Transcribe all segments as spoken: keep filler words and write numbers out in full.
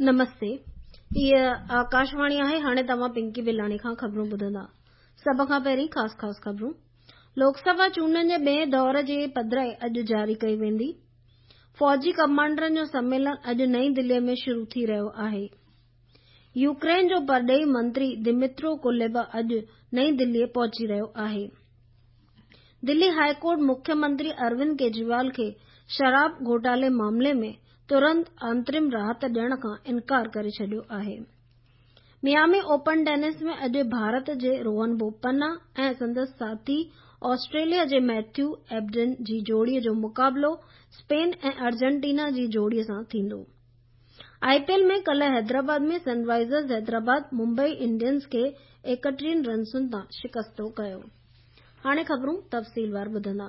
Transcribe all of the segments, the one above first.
नमस्ते। ये आकाशवाणी आहे। हाणे तव्हां पिंकी बिलाणी खां ख़बरूं ॿुधंदा। सभ खां पहिरीं ख़ासि ख़ासि ख़बरूं। लोकसभा चूंडनि जे ॿिएं दौर जी पधिराई अॼु जारी कई वेंदी। फ़ौजी कमांडरनि जो सम्मेलन अॼु नईं दिल्लीअ में शुरू थी रहियो आहे। यूक्रेन जो परॾेही मंत्री दिमित्रो कुलेबा अॼु नईं दिल्लीअ पहुची रहियो आहे। दिल्ली हाईकोर्ट मुख्यमंत्री अरविंद केजरीवाल खे शराब घोटाले मामले में तुरंत अंतरिम राहत ॾियण खां इनकार करे छॾियो आहे। मियामी ओपन टेनिस में अॼु भारत जे रोहन बोपन्ना ऐं संदसि साथी ऑस्ट्रेलिया जे मैथ्यू एबडन जी जोड़ीअ जो मुक़ाबलो स्पेन ऐं अर्जेंटीना जी जोड़ीअ सां थींदो। आईपीएल में कल्ह हैदराबाद में सनराइज़र्स हैदराबाद मुंबई इंडियंस खे एकटीह रन्सुनि तां शिकस्तो कयो। हाणे ख़बरूं तफ़सीलवार ॿुधंदा।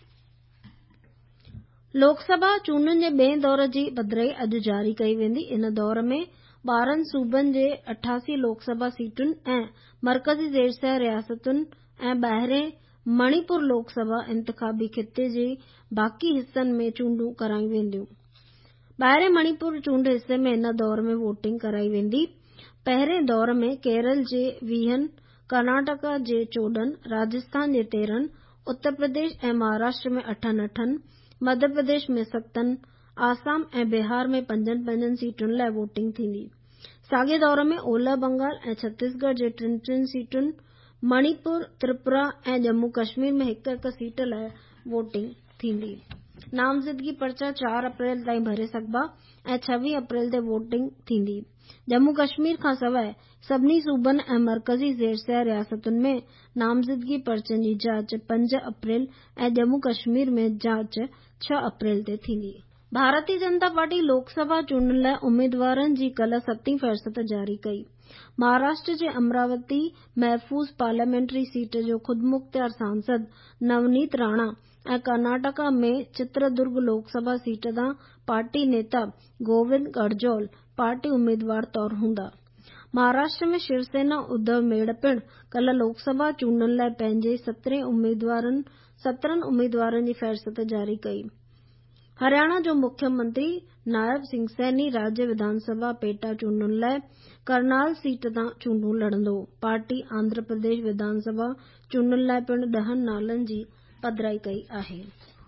लोकसभा चूंडनि जे ॿिएं दौर जी पधिराई अॼु जारी कई वेंदी। इन दौर में ॿारहं सूबनि जे अठासी लोकसभा सीटुनि ऐं मरकज़ी ज़ेरसह रियासतुनि ऐं ॿाहिरें मणिपुर लोकसभा इंतिख़ाबी खिते जे बाक़ी हिस्सनि में चूंडूं करायूं वेंदियूं। ॿाहिरें मणिपुर चूंड हिस्से में इन दौर में वोटिंग कराई वेंदी। पहिरें दौर में केरल जे वीहनि, कर्नाटक जे चोॾहं, राजस्थान जे तेरहं, उत्तर प्रदेश ऐं महाराष्ट्र में अठनि अठनि, मध्य प्रदेश में सतनि, आसाम ऐं बिहार में पंजनि पंजनि सीटुनि लाइ वोटिंग थींदी। साॻिए दौर में ओलह बंगाल ऐं छत्तीसगढ़ जे टिनि टिनि सीटुनि, मणिपुर, त्रिपुरा ऐं जम्मू कश्मीर में हिक हिक सीट लाइ वोटिंग थींदी। नामज़दगी पर्चा चार अप्रैल ताईं भरे सघिबा ऐं छवीह अप्रैल ते वोटिंग थींदी। जम्मू कश्मीर खां सवाइ सभिनी सूबनि ऐं मरकज़ी ज़ेरसह रियासतुनि में नामज़दगी पर्चनि जी जाच पंज अप्रैल ऐं जम्मू कश्मीर में जाच छह अप्रैल ते थींदी। भारतीय जनता पार्टी लोकसभा चूंडनि लाइ उम्मीदवारनि जी कल्ह सतीं फ़हरिस्त जारी कई। महाराष्ट्र जे अमरावती महफूज़ पार्लियामेंट्री सीट जो ख़ुदमुख़्तियार सांसद नवनीत राणा ऐं कर्नाटक में चित्रदुर्ग लोकसभा सीट तां पार्टी नेता गोविंद करजोल पार्टी उम्मीदवार तौर हूंदा। महाराष्ट्र में शिवसेना उद्धव मेड़ पिणु कल्ह लोकसभा चूंडनि लाइ पंहिंजे सत्रहं उम्मीदवारनि सत्रहनि उम्मीदवारनि जी फ़हरिस्त जारी कई। हरियाणा जो मुख्यमंत्री नायब सिंह सैनी राज्य विधानसभा पेटा चूंडनि लाइ करनाल सीट तां चूंडूं लड़ंदो। पार्टी आंध्र प्रदेश विधानसभा चूंडनि लाइ पिणु ॾहनि नालनि जी पधिराई कई आहे।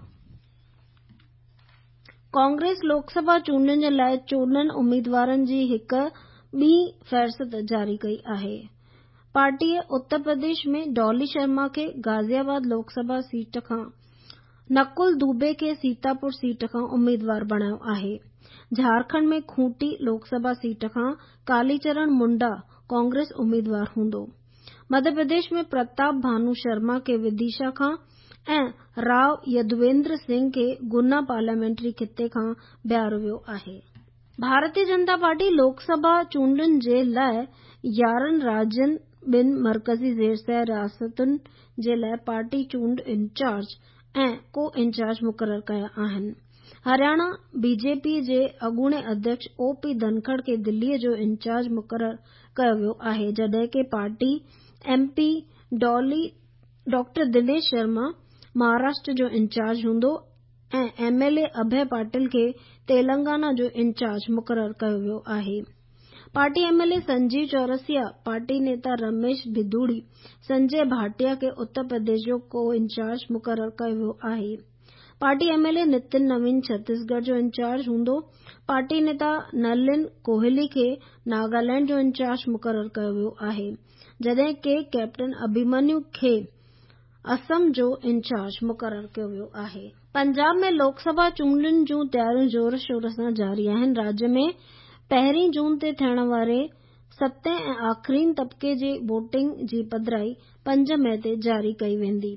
कांग्रेस लोकसभा चूंडनि जे लाइ चोॾहं उम्मीदवारनि जी हिक ॿी फ़हरिस्त जारी कई आहे। पार्टीअ उत्तर प्रदेश में डॉली शर्मा खे गाज़ियाबाद लोकसभा सीट खां, नकुल दूबे खे सीतापुर सीट खां उम्मीदवार बणायो आहे। झारखंड में खूंटी लोकसभा सीट खां कालीचरण मुंडा कांग्रेस उम्मीदवार हूंदो। मध्य प्रदेश में प्रताप भानु शर्मा खे विदिशा खां ऐं राव यदुवेंद्र सिंह खे गुना पार्लियामेंट्री खिते खां बिहारियो वियो आहे। भारतीय जनता पार्टी लोकसभा चूंडनि जे लाइ यारहं राज्यनि, ॿिनि मरकज़ी ज़ेरसह रियासतुनि जे लाइ पार्टी चूंड इंचार्ज ऐं को इंचार्ज मुक़रर कया आहिनि। हरियाणा बीजेपी जे अॻूणे अध्यक्ष ओ पी धनखड़ खे दिल्लीअ जो इंचार्ज मुक़रर कयो वियो आहे, जॾहिं कि party MP Dolly doctor Dinesh Sharma Maharashtra जो इंचार्ज हूंदो ऐं एमएलए अभय पाटिल खे तेलंगाना जो इंचार्ज मुक़रर कयो वियो आहे। Party MLA Sanjeev Chaurasia, party नेता रमेश भिदुड़ी, संजय भाटिया खे उत्तर प्रदेश जो को इंचार्ज मुक़रर कयो वियो आहे। पार्टी एमएलए नितिन नवीन छत्तीसगढ़ जो इंचार्ज हूंदो। पार्टी नेता नलिन कोहली खे नागालैंड जो इंचार्ज मुक़रर कयो वियो आहे, जॾहिं कि कैप्टन अभिमन्यु खे असम जो इंचार्ज मुक़रर कयो वियो आहे। पंजाब में लोकसभा चूंडनि जूं तयारियूं ज़ोर शोर सां जारी आहिनि। राज्य में पहिरीं जून ते थियण वारे सतें ऐं आख़िरी तबक़े जे वोटिंग जी पधिराई पंज मई ते जारी कई वेंदी।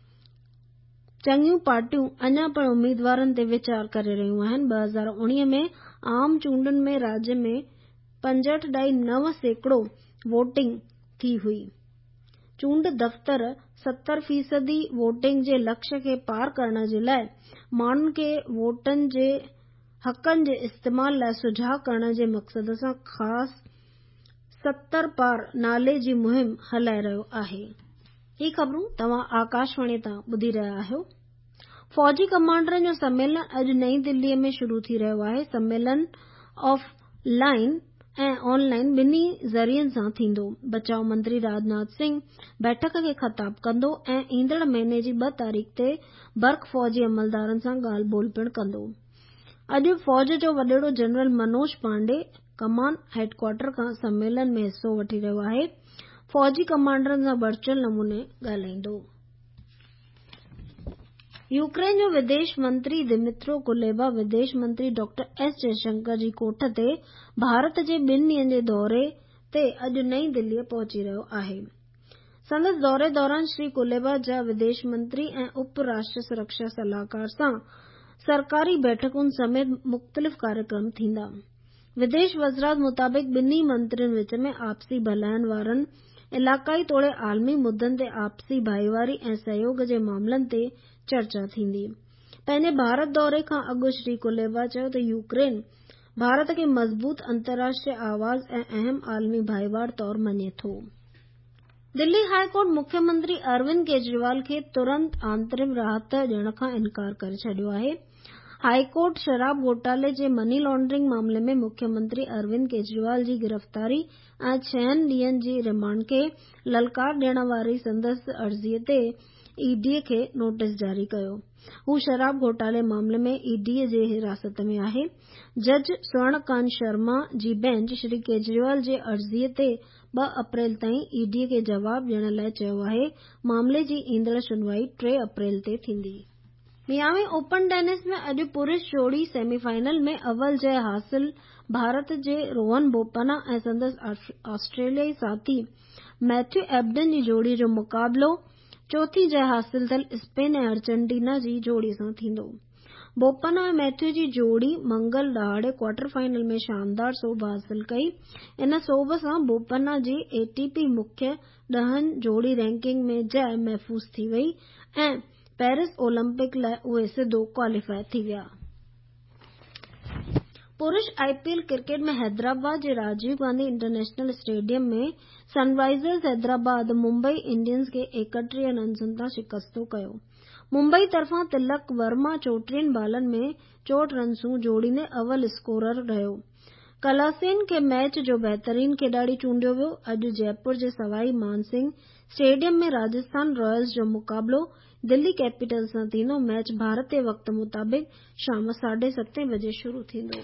चङियूं पार्टियूं अञा पिणु उम्मीदवारनि ते वीचार करे रहियूं आहिनि। ॿ हज़ार उणिवीह में आम चूंडनि में राज्य में पंजहठि ॾाई नव सैकड़ो वोटिंग थी हुई। चूंड दफ़्तर सतरि फ़ीसदी वोटिंग जे लक्ष्य खे पार करण जे लाइ माण्हुनि खे वोटनि जे हक़नि जे इस्तेमाल लाइ सुजाॻ करण जे मक़सद सां ख़ासि सतरि पार नाले जी मुहिम हलाए रहियो आहे। ही ख़बरूं तव्हां आकाशवाणी तां ॿुधी रहिया आहियो। फ़ौजी कमांडरनि जो सम्मेलन अॼु नईं दिल्लीअ में शुरू थी रहियो आहे। सम्मेलन ऑफ लाइन ऐं ऑनलाइन ॿिन्ही ज़रियनि सां थींदो। बचाव मंत्री राजनाथ सिंह बैठक खे ख़ताब कंदो ऐं ईंदड़ महीने जी ॿ तारीख़ ते बर्क फौजी अमलदारनि सां ॻाल्हि ॿोल पिणु कंदो। अॼु फौज जो वॾेरो जनरल मनोज पांडे कमान हेडक्वार्टर खां सम्मेलन में हिस्सो वठी रहियो आहे। फौजी कमांडरनि सां वर्चुअल नमूने ॻाल्हाईंदो। यूक्रेन जो विदेश मंत्री दिमित्रो कुलेबा विदेश मंत्री डॉक्टर एस जयशंकर जी कोठ ते भारत जे ॿिनि ॾींहनि जे दौरे ते अॼु नईं दिल्लीअ पहुची रहियो आहे। संदसि दौरे दौरान श्री कुलेबा जा विदेश मंत्री ऐं उप राष्ट्र सुरक्षा सलाहकार सां सरकारी बैठकुनि समेत मुख़्तलिफ़ कार्यक्रम थींदा। विदेश वज़ारत मुताबिक़ ॿिन्ही मंत्रियुनि विच में आपसी भलाइण वारनि इलाक़ाई तोड़े आलमी मुद्दनि ते आपसी भाईवारी ऐं सहयोग जे मामलनि ते चर्चा थींदी। पंहिंजे भारत दौरे खां अॻु श्री कुलेबा चयो त यूक्रेन भारत खे मज़बूत अंतर्राष्ट्रीय आवाज़ ऐं अहम आलमी भाईवार तौरु मञे थो। दिल्ली हाई कोर्ट मुख्यमंत्री अरविंद केजरीवाल खे तुरंत आंतरिम राहत ॾियण खां इनकार करे छॾियो आहे। हाई कोर्ट शराब घोटाले जे मनी लॉन्ड्रिंग मामले में मुख्यमंत्री अरविंद केजरीवाल जी गिरफ़्तारी ऐं छहनि ॾींहनि जी रिमांड खे ललकार ॾियण वारी संदसि अर्ज़ीअ ते ईडीअ खे नोटिस जारी कयो। हू शराब घोटाले मामले में ईडीअ जे हिरासत में आहे। जज स्वर्णकांत शर्मा जी बेंच श्री केजरीवाल जे अर्ज़ीअ ते ॿ अप्रैल ताईं ईडीअ खे जवाब ॾियण लाइ चयो आहे। मामले जी ईंदड़ सुनवाई टे अप्रैल ते थींदी। मियामी ओपन टेनिस में अॼु पुरुष जोड़ी सेमीफाइनल में अव्वल जय हासिल भारत जे रोहन बोपन्ना ऐं संदसि ऑस्ट्रेलियाई साथी मैथ्यू एबडन जी जोड़ी जो मुक़ाबिलो चोथी जय हासिल थियल स्पेन ऐं अर्जेंटीना जी जोड़ी सां थींदो। बोपन्ना ऐं मैथ्यू जी जोड़ी मंगल ॾहाड़े क्वार्टर फाइनल में शानदार सोभ हासिल कई। इन सोभ सां बोपन्ना जी एटीपी मुख्य ॾहनि जोड़ी रैंकिंग में जय महफ़ूज़ थी वई ऐं पेरिस ओलंपिक लाइ उहे सिधो क्वालीफाई थी विया। पुरुष आईपीएल क्रिकेट में हैदराबाद जे राजीव गांधी इंटरनेशनल स्टेडियम में सनराइज़र्स हैदराबाद मुंबई इंडियंस खे एकटीह रन्सुनि तां शिकस्तो कयो। मुंबई तरफ़ां तिलक वर्मा चोटीह बालनि में चोहठि रन्सूं जोड़ींदे अव्वल स्कोरर रहियो। कलासेन खे मैच जो बहितरीन खिलाड़ी चूंडियो वियो। अॼु जयपुर जे सवाई मानसिंह स्टेडियम में राजस्थान रॉयल्स जो मुक़ाबिलो दिल्ली कैपिटल्स सां थींदो। मैच भारतीय वक़्त मुताबिक़ शाम साढे सतें बजे शुरू थींदो।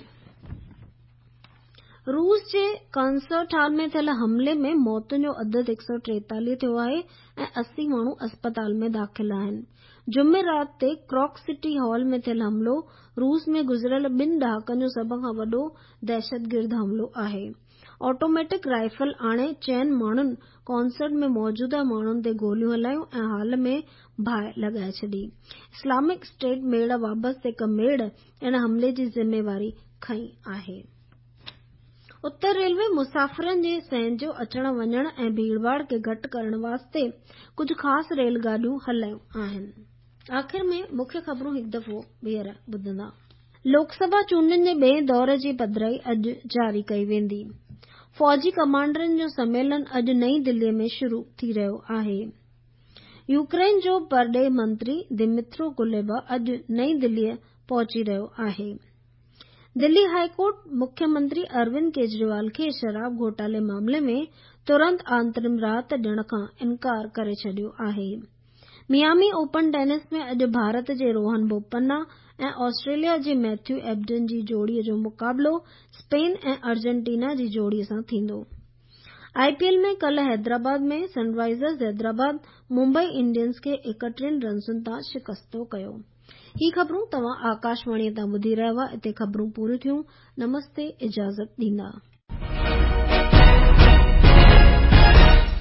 रूस जे कॉन्सर्ट हॉल में थियल हमले में मौतुनि जो अदद एक सौ टेतालीह थियो आहे ऐं असी माण्हू अस्पताल में दाख़िल आहिनि। जुमेरात ते क्रॉक सिटी हॉल में थियल हमलो रूस में गुज़िरियल ॿिनि ॾहाकनि जो सभ खां वॾो दहशतगिर्द हमलो आहे। ऑटोमेटिक राइफल आणे चइनि माण्हुनि कॉन्सर्ट में मौजूदा माण्हुनि ते गोलियूं हलायूं ऐं हाल में बाहि लॻाए छॾी। इस्लामिक स्टेट मेड़ वाबति हिक मेड़ इन हमले जी ज़िम्मेवारी खंई आहे। उत्तर रेलवे मुसाफ़िरनि जे संहिंजो अचण वञण ऐं भीड़भाड़ खे घटि करण वास्ते कुझु ख़ासि रेलगाॾियूं हलायूं आहिनि। आख़िर में मुख्य ख़बरूं हिकु दफ़ो ॿीहर ॿुधंदा। लोकसभा चूंडनि जे ॿिएं दौर जी पधिराई अॼु जारी कई वेंदी। फौजी कमांडरनि जो सम्मेलन अॼु नईं दिल्लीअ में शुरू थी रहियो आहे। यूक्रेन जो परॾेह मंत्री दिमित्रो कुलेबा अॼु नईं दिल्लीअ पहुची रहियो आहे। दिल्ली हाई कोर्ट मुख्यमंत्री अरविंद केजरीवाल खे शराब घोटाले मामले में तुरंत आंतरिम राहत ॾियण खां इनकार करे छॾियो आहे। मियामी ओपन टेनिस में अॼु भारत जे रोहन बोपन्ना ऐं ऑस्ट्रेलिया जे मैथ्यू एबडन जी जोड़ीअ जो मुक़ाबिलो स्पेन ऐं अर्जेंटीना जी जोड़ीअ सां थींदो। आईपीएल में कल्ह हैदराबाद में सनराइज़र्स हैदराबाद मुंबई इंडियंस खे एकटीह रन्सुनि तां शिकस्तो कयो। ही ख़बरूं तव्हां आकाशवाणीअ तां ॿुधी रहिया हुआ। इते ख़बरूं पूरियूं थियूं। नमस्ते, इजाज़त ॾींदा।